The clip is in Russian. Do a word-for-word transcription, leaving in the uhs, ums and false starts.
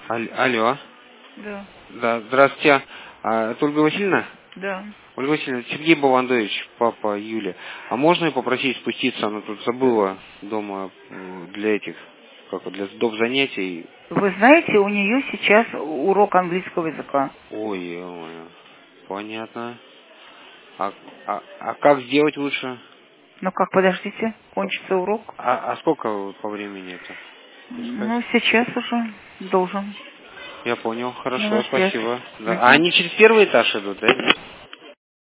Аль- Алло. Да. Да, здравствуйте. А, это Ольга Васильевна? Да. Ольга Васильевна, Сергей Баландович, папа Юли. А можно ее попросить спуститься? Она тут забыла дома э, для этих, как вот, для доп. Занятий. Вы знаете, у нее сейчас урок английского языка. Ой, ё-моё. Понятно. А, а, а как сделать лучше? Ну как, подождите, кончится урок. А, а сколько по времени это? Пускай. Ну, сейчас уже должен. Я понял, хорошо, Минут пять. спасибо. Да. А Мгм. они через первый этаж идут, да?